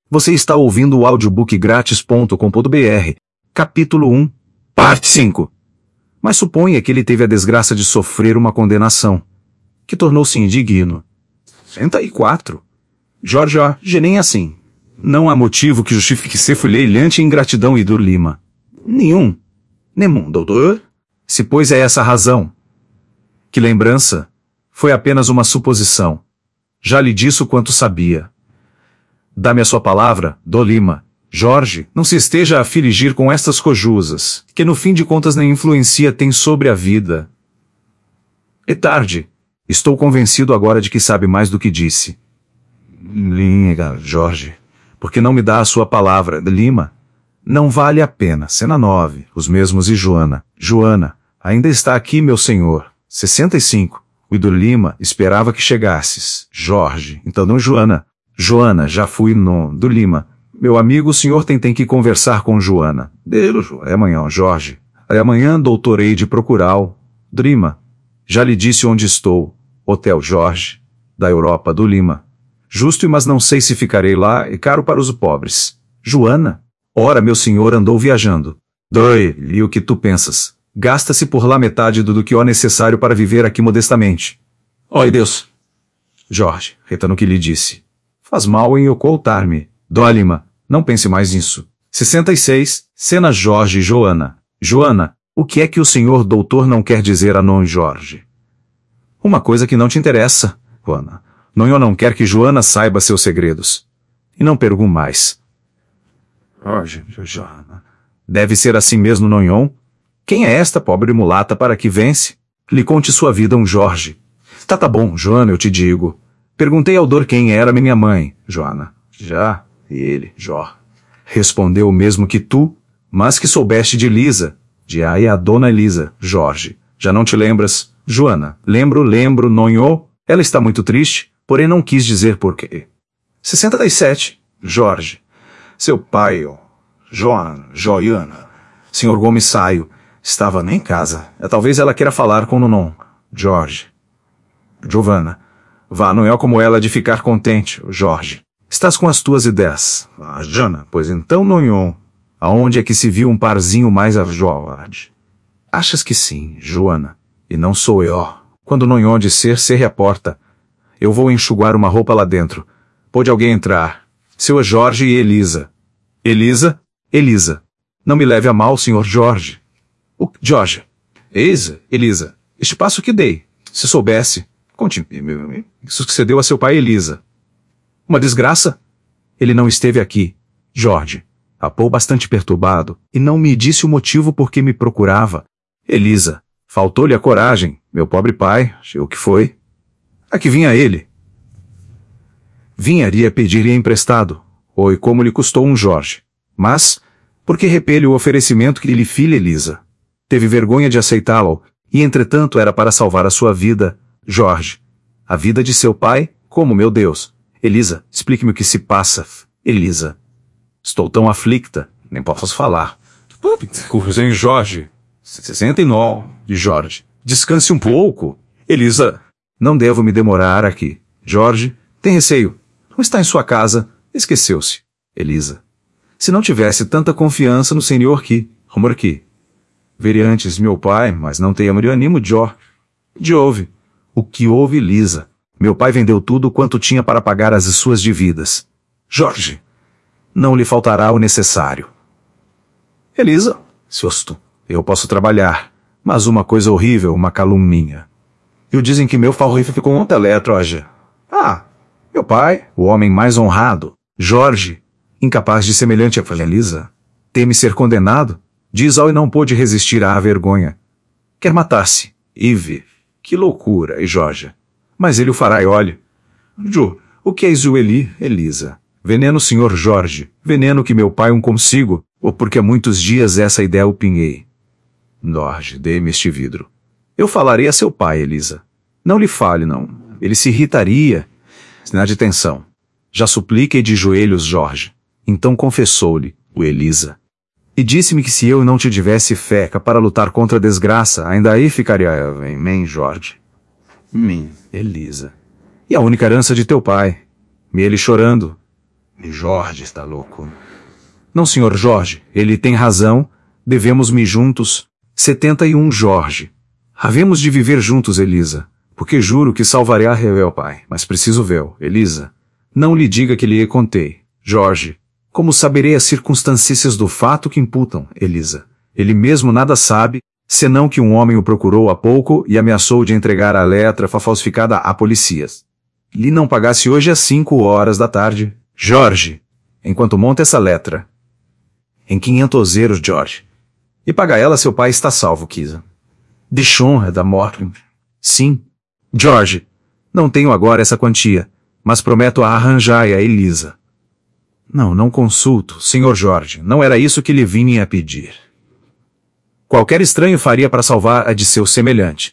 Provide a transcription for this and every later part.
Você está ouvindo o audiobookgratis.com.br, capítulo 1, parte 5. Mas suponha que ele teve a desgraça de sofrer uma condenação, que tornou-se indigno. 64. Jorge, nem assim. Não há motivo que justifique semelhante ingratidão e Lima. Nenhum. Nenhum, doutor. Se pois é essa a razão. Que lembrança? Foi apenas uma suposição. Já lhe disse o quanto sabia. Dá-me a sua palavra, Lima. Jorge, não se esteja a afligir com estas cojusas, que no fim de contas nem influência tem sobre a vida. É tarde. Estou convencido agora de que sabe mais do que disse. Linga, Jorge, porque não me dá a sua palavra, Lima? Não vale a pena. Cena 9, os mesmos e Joana. Joana, ainda está aqui, meu senhor. 65. O Lima esperava que chegasses. Jorge, então não Joana. Joana, já fui no Lima. Meu amigo, o senhor tem que conversar com Joana. É amanhã, Jorge. É amanhã, doutorei de procurá-lo. Lima. Já lhe disse onde estou. Hotel Jorge. Da Europa, Lima. Justo, mas não sei se ficarei lá, é caro para os pobres. Joana? Ora, meu senhor andou viajando. E o que tu pensas? Gasta-se por lá metade do que é necessário para viver aqui modestamente. Oi, Deus. Jorge, retando o que lhe disse. Faz mal em ocultar-me. Lima, não pense mais nisso. 66, cena Jorge e Joana. Joana, o que é que o senhor doutor não quer dizer a non Jorge? Uma coisa que não te interessa, Joana. Nonhô não quer que Joana saiba seus segredos. E não pergunto mais. Joana. Deve ser assim mesmo, Nonhô? Quem é esta pobre mulata para que vence? Lhe conte sua vida, Jorge. Tá bom, Joana, eu te digo. Perguntei ao Dor quem era minha mãe, Joana. Já, e ele, Jó. Respondeu o mesmo que tu, mas que soubeste de Elisa. De aí a dona Elisa, Jorge. Já não te lembras? Joana, lembro, Nonhô. Ela está muito triste, porém não quis dizer por quê. 67. Jorge. Seu pai, Joana. Senhor Gomes Saio. Estava nem em casa. Talvez ela queira falar com o Nonon. Jorge. Giovanna. Vá, não é como ela de ficar contente, Jorge. Estás com as tuas ideias. Jana, pois então, Nonhô. Aonde é que se viu um parzinho mais a Jorge? Achas que sim, Joana. E não sou eu. Quando Nonhô disser, cerre a porta. Eu vou enxugar uma roupa lá dentro. Pode alguém entrar. Seu Jorge e Elisa. Elisa. Não me leve a mal, senhor Jorge. O Jorge. Elisa. Este passo que dei. Se soubesse. Conte-me. Sucedeu a seu pai Elisa. Uma desgraça? Ele não esteve aqui. Jorge. Apou bastante perturbado, e não me disse o motivo por que me procurava. Elisa. Faltou-lhe a coragem, meu pobre pai. O que foi? Aqui vinha ele. Vinharia pedir-lhe emprestado. Oi, como lhe custou Jorge. Mas, porque repele o oferecimento que lhe filha Elisa. Teve vergonha de aceitá-lo, e entretanto era para salvar a sua vida, Jorge. A vida de seu pai, como, meu Deus. Elisa, explique-me o que se passa. Elisa. Estou tão aflicta, nem posso falar. Em Jorge. 69. De Jorge. Descanse um pouco. Elisa. Não devo me demorar aqui. Jorge. Tem receio. Não está em sua casa. Esqueceu-se. Elisa. Se não tivesse tanta confiança no senhor rumor que. Veria antes meu pai, mas não tenho ânimo de houve. O que houve, Elisa? Meu pai vendeu tudo quanto tinha para pagar as suas dívidas. Jorge. Não lhe faltará o necessário. Elisa. Susto. Eu posso trabalhar. Mas uma coisa horrível, uma calúnia. E dizem que meu falrife ficou um teletroja. Meu pai, o homem mais honrado. Jorge. Incapaz de semelhante a Elisa. Teme ser condenado? Diz ao e não pôde resistir à vergonha. Quer matar-se. Ive. Que loucura, e Jorge. Mas ele o fará e olhe. O que é isso, Elisa? Veneno, senhor Jorge. Veneno que meu pai consigo, ou porque há muitos dias essa ideia o pinhei. Jorge, dê-me este vidro. Eu falarei a seu pai, Elisa. Não lhe fale, não. Ele se irritaria. Sinal de tensão. Já supliquei de joelhos, Jorge. Então confessou-lhe, o Elisa. E disse-me que se eu não te tivesse fé para lutar contra a desgraça, ainda aí ficaria em Jorge. Elisa. E a única herança de teu pai. Me ele chorando. Jorge está louco. Não, senhor Jorge, ele tem razão. Devemos me juntos. 71 Jorge. Havemos de viver juntos, Elisa. Porque juro que salvarei a Revel, pai. Mas preciso vê-lo, Elisa. Não lhe diga que lhe contei. Jorge. Como saberei as circunstâncias do fato que imputam, Elisa? Ele mesmo nada sabe, senão que um homem o procurou há pouco e ameaçou de entregar a letra falsificada a polícias. Lhe não pagasse hoje às 5 horas da tarde. Jorge. Enquanto monta essa letra. Em 500 euros, Jorge. E paga ela, seu pai está salvo, Kisa. Desonra da morte. Sim. Jorge. Não tenho agora essa quantia, mas prometo arranjar a Elisa. Não consulto, senhor Jorge. Não era isso que lhe vinha a pedir. Qualquer estranho faria para salvar a de seu semelhante.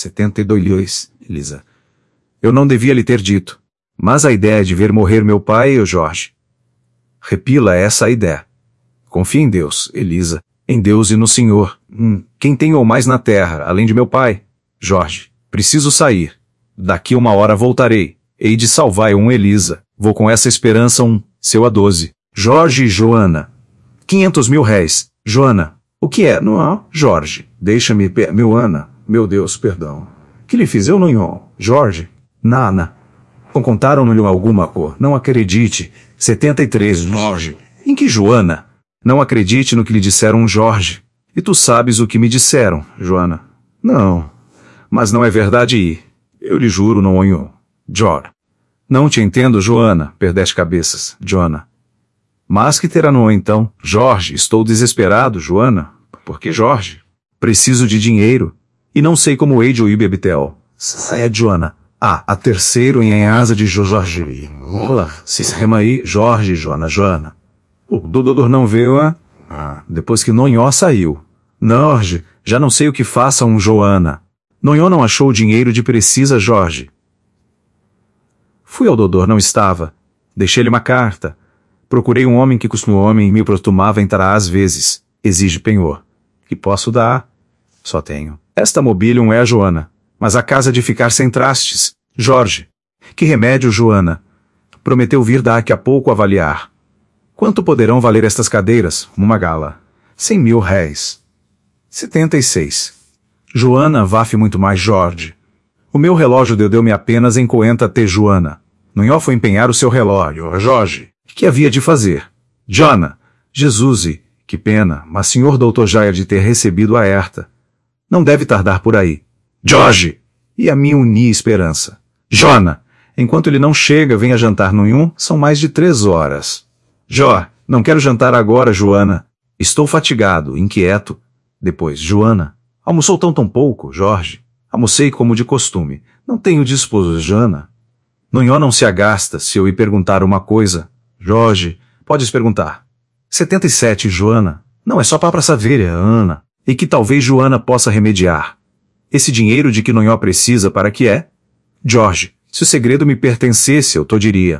72, Elisa. Eu não devia lhe ter dito. Mas a ideia de ver morrer meu pai, Jorge. Repila essa ideia. Confie em Deus, Elisa. Em Deus e no Senhor. Quem tenho mais na terra, além de meu pai? Jorge. Preciso sair. Daqui 1 hora voltarei. Hei de salvar Elisa. Vou com essa esperança seu a 12. Jorge e Joana. 500 mil réis. Joana. O que é? Não, Jorge. Deixa-me, meu Ana. Meu Deus, perdão. Que lhe fiz eu, não, Jorge? Nana. Contaram-lhe alguma cor? Não acredite. 73, Jorge. Em que Joana? Não acredite no que lhe disseram, Jorge. E tu sabes o que me disseram, Joana? Não. Mas não é verdade e... Eu lhe juro, não onho. Jor. Não te entendo, Joana. Perdeste cabeças, Joana. Mas que terá no então? Jorge, estou desesperado, Joana. Por que, Jorge? Preciso de dinheiro. E não sei como hei de ouvir Bebitel. Saia, Joana. A terceiro em asa de Jorge. Olá, se rema aí, Jorge, Joana. O doutor não veio, depois que Nonhó saiu. Jorge, já não sei o que faça Joana. Nonhó não achou o dinheiro de precisa, Jorge. Fui ao doutor, não estava. Deixei-lhe uma carta. Procurei um homem que costuma homem e me costumava entrar às vezes. Exige penhor. Que posso dar? Só tenho. Esta mobília é a Joana. Mas a casa de ficar sem trastes. Jorge. Que remédio, Joana? Prometeu vir daqui a pouco avaliar. Quanto poderão valer estas cadeiras? Uma gala. 100 mil réis. 76. Joana vafe muito mais, Jorge. O meu relógio deu-me apenas em coenta T. Joana. Nunhó foi empenhar o seu relógio, Jorge. Que havia de fazer? Jana. Jesus, que pena, mas senhor doutor já é de ter recebido a herta. Não deve tardar por aí. Jorge! E a minha unia esperança. Jona! Enquanto ele não chega, venha jantar nenhum, são mais de 3 horas. Jó! Não quero jantar agora, Joana. Estou fatigado, inquieto. Depois, Joana. Almoçou tão pouco, Jorge. Almocei como de costume. Não tenho disposto, Jana. Nunhó não se agasta se eu lhe perguntar uma coisa. Jorge, podes perguntar. 77, Joana. Não é só para saber, Ana. E que talvez Joana possa remediar. Esse dinheiro de que Nunhó precisa para que é? Jorge, se o segredo me pertencesse, eu te diria.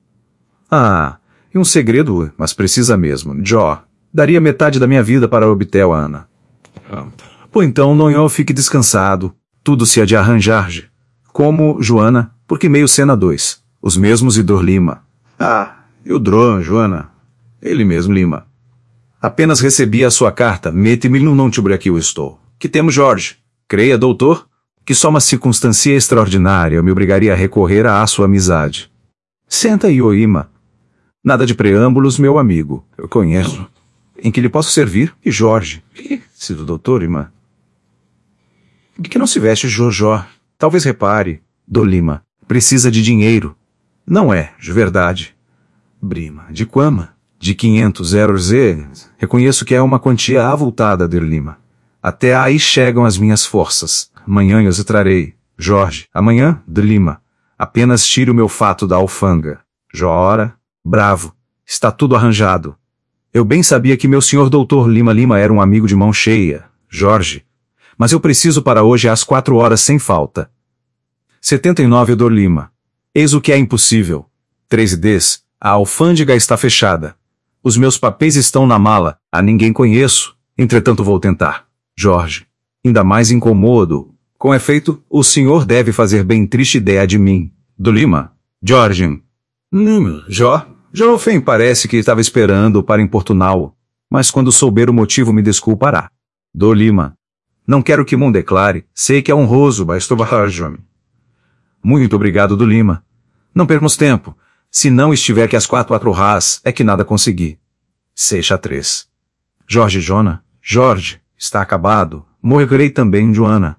E um segredo, mas precisa mesmo. Jó, daria metade da minha vida para obter a Ana. Pô, então, Nunhó fique descansado. Tudo se há de arranjar. Como, Joana, porque meio cena 2. Os mesmos e Dor Lima. E o Dron, Joana. Ele mesmo, Lima. Apenas recebi a sua carta. Mete-me no não te aqui eu estou. Que temos, Jorge? Creia, doutor, que só uma circunstância extraordinária me obrigaria a recorrer à sua amizade. Senta aí, Oima. Nada de preâmbulos, meu amigo. Eu conheço. Em que lhe posso servir? E Jorge? Se do doutor, Ima. De que não se veste, Jojó? Talvez repare. Do Lima. Precisa de dinheiro. Não é, de verdade. Brima. De quama? De 500 euros e... Reconheço que é uma quantia avultada, de Lima. Até aí chegam as minhas forças. Amanhã eu as trarei. Jorge. Amanhã, de Lima. Apenas tire o meu fato da alfanga. Jora. Bravo. Está tudo arranjado. Eu bem sabia que meu senhor doutor Lima era um amigo de mão cheia. Jorge. Mas eu preciso para hoje às 4 horas sem falta. 79, Dor Lima. Eis o que é impossível. 3 A alfândega está fechada. Os meus papéis estão na mala. A ninguém conheço. Entretanto vou tentar. Jorge. Ainda mais incômodo. Com efeito, o senhor deve fazer bem triste ideia de mim. Do Lima. Jorge. Jó. Joafen parece que estava esperando para importuná-lo, mas quando souber o motivo me desculpará. Do Lima. Não quero que Mon declare, sei que é honroso, mas Jome. Muito obrigado, do Lima. Não percamos tempo. Se não estiver que as 4 rás, é que nada consegui. Seixa 3. Jorge Jona, Jorge, está acabado. Morrerei também, Joana.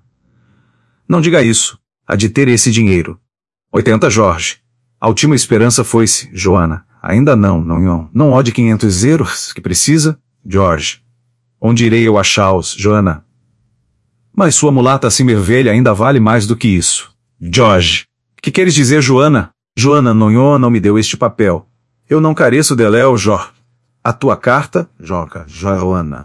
Não diga isso. Há de ter esse dinheiro. 80 Jorge. A última esperança foi-se, Joana. Ainda não ode 500 euros que precisa, Jorge. Onde irei eu achá-los, Joana? Mas sua mulata assim vermelha ainda vale mais do que isso. Jorge. Que queres dizer, Joana? Joana não me deu este papel. Eu não careço de Léo, Jorge. A tua carta, Joana.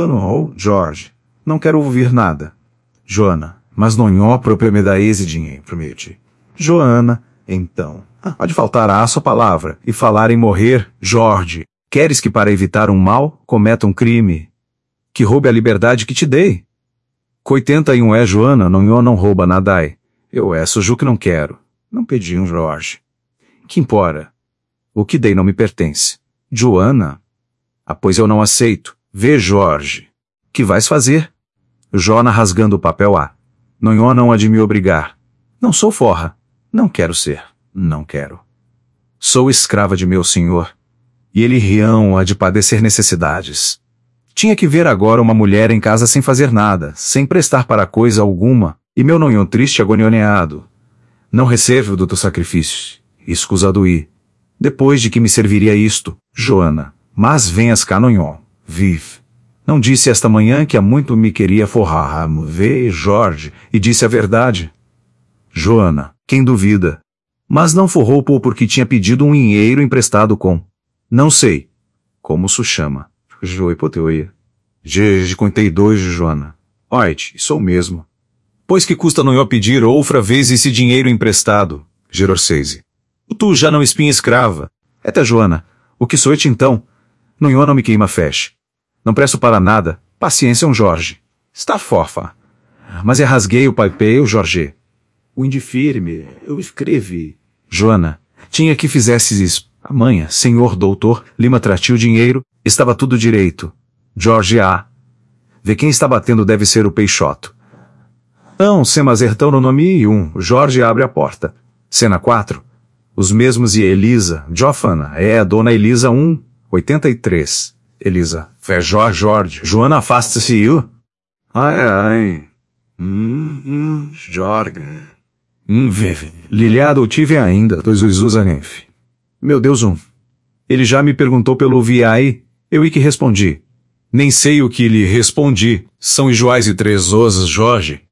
Jorge. Não quero ouvir nada. Joana. Mas Nonhó próprio me dá esse dinheiro, promete. Joana. Então. Pode faltar a sua palavra e falar em morrer, Jorge. Queres que para evitar um mal, cometa um crime? Que roube a liberdade que te dei? Coitenta é Joana, não rouba nadai. Eu sujo que não quero. Não pedi um Jorge. Que impora? O que dei não me pertence. Joana? Pois eu não aceito. Vê, Jorge. Que vais fazer? Jona rasgando o papel A. Não há de me obrigar. Não sou forra. Não quero ser. Não quero. Sou escrava de meu senhor. E ele rião há de padecer necessidades. Tinha que ver agora uma mulher em casa sem fazer nada, sem prestar para coisa alguma, e meu nonhão triste agonioneado. Não recebo do teu sacrifício. Escusado ir. Depois de que me serviria isto, Joana. Mas venhas cá, nonhão. Vive. Não disse esta manhã que há muito me queria forrar. Vê, Jorge, e disse a verdade. Joana, quem duvida? Mas não forrou porque tinha pedido um dinheiro emprestado com. Não sei. Como se chama? Joipoteoia. De contei 2, Joana. Oite, sou mesmo. Pois que custa não eu pedir outra vez esse dinheiro emprestado, Gerorseise. Tu já não espinha escrava. Até Joana, o que sou-te então? Não me queima feche. Não presto para nada, paciência Jorge. Está forfa. Mas rasguei o papel, Jorge. O indifirme, eu escrevi. Joana, tinha que fizesses isso. Amanhã, senhor doutor, Lima tratiu dinheiro, estava tudo direito. Jorge A. Vê quem está batendo deve ser o Peixoto. Não, semazertão no nome 1, Jorge abre a porta. Cena 4. Os mesmos e Elisa, Jofana, a dona Elisa 83. Elisa, fé Jorge, Joana afasta-se eu. Ai. Jorge. Liliado eu tive ainda, dois Usarenf. Meu Deus, Ele já me perguntou pelo VI, eu que respondi. Nem sei o que lhe respondi, são iguais e 3 osas, Jorge.